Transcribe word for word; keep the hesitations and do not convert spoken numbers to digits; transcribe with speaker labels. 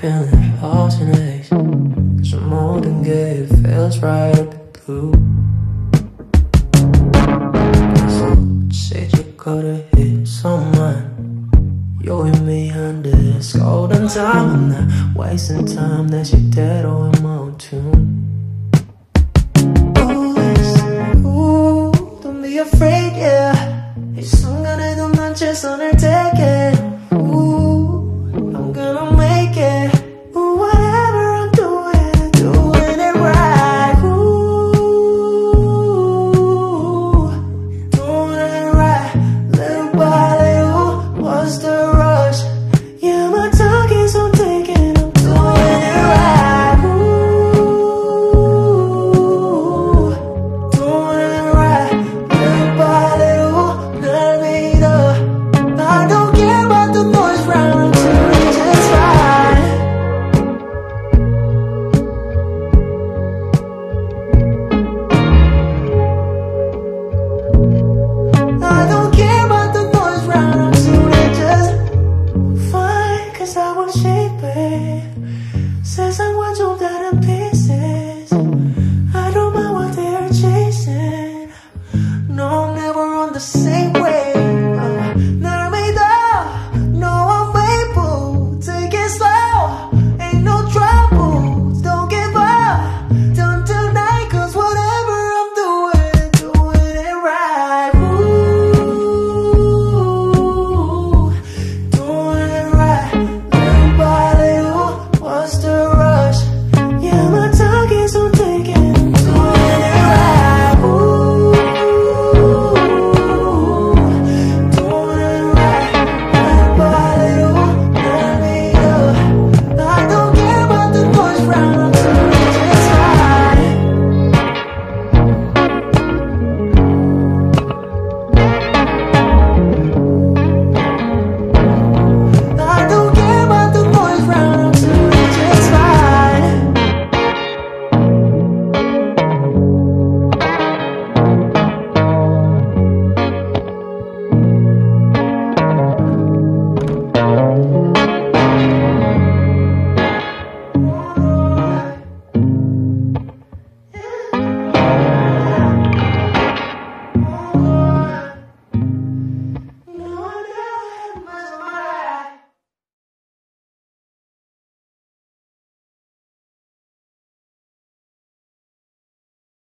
Speaker 1: feeling hallucinates. Cause I'm old and gay, it feels right up the blue. So said you gotta hit someone. You and me under this golden time. I'm not wasting time, that shit dead, oh am I